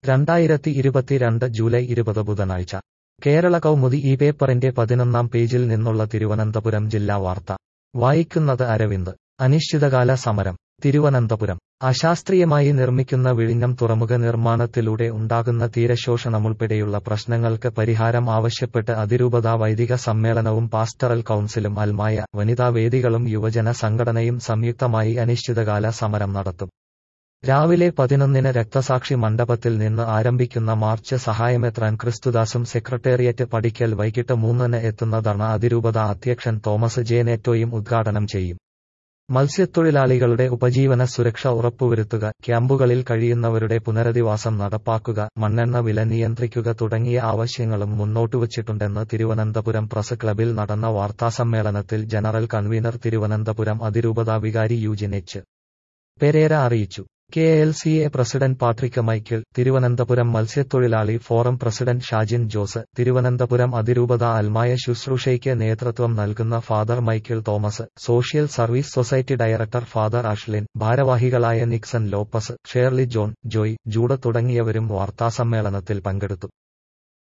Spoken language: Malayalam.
2022 ജൂലൈ 20 ബുധനാഴ്ച കേരള കൗമുദി ഈ പേപ്പറിന്റെ 11-ാം പേജിൽ നിന്നുള്ള തിരുവനന്തപുരം ജില്ലാ വാർത്ത വായിക്കുന്നത് അരവിന്ദ്. അനിശ്ചിതകാല സമരം തിരുവനന്തപുരം. അശാസ്ത്രീയമായി നിർമ്മിക്കുന്ന വിഴിഞ്ഞം തുറമുഖ നിർമ്മാണത്തിലൂടെ ഉണ്ടാകുന്ന തീരശോഷണമുൾപ്പെടെയുള്ള പ്രശ്നങ്ങൾക്ക് പരിഹാരം ആവശ്യപ്പെട്ട് അതിരൂപതാ വൈദിക സമ്മേളനവും പാസ്റ്ററൽ കൗൺസിലും അൽമായ വനിതാവേദികളും യുവജന സംഘടനയും സംയുക്തമായി അനിശ്ചിതകാല സമരം നടത്തും. രാവിലെ 11-ന് രക്തസാക്ഷി മണ്ഡപത്തിൽ നിന്ന് ആരംഭിക്കുന്ന മാർച്ച് സഹായമെത്രാൻ ക്രിസ്തുദാസും സെക്രട്ടേറിയറ്റ് പടിക്കൽ വൈകിട്ട് 3-ന് എത്തുന്ന ധർണ അതിരൂപതാ അധ്യക്ഷൻ തോമസ് ജെ നെറ്റോയും ഉദ്ഘാടനം ചെയ്യും. മത്സ്യത്തൊഴിലാളികളുടെ ഉപജീവന സുരക്ഷ ഉറപ്പുവരുത്തുക, ക്യാമ്പുകളിൽ കഴിയുന്നവരുടെ പുനരധിവാസം നടപ്പാക്കുക, മണ്ണെണ്ണ വില നിയന്ത്രിക്കുക തുടങ്ങിയ ആവശ്യങ്ങളും മുന്നോട്ടുവച്ചിട്ടുണ്ടെന്ന് തിരുവനന്തപുരം പ്രസ് ക്ലബിൽ നടന്ന വാർത്താസമ്മേളനത്തിൽ ജനറൽ കൺവീനർ തിരുവനന്തപുരം അതിരൂപതാ വികാരി യൂജിൻ എച്ച്. പെരേര അറിയിച്ചു. KLCA president Patrick Michael, Thiruvananthapuram മത്സ്യത്തൊഴിലാളി forum president Shajin Jose, Thiruvananthapuram അതിരൂപതാ അൽമായ ശുശ്രൂഷയ്ക്ക് നേതൃത്വം നൽകുന്ന father Michael Thomas, social service society director father Ashlin, ഭാരവാഹികളായ Nixon Lopez, Shirley John, Joy, Jude തുടങ്ങിയവരും വാർത്താസമ്മേളനത്തിൽ പങ്കെടുത്തു.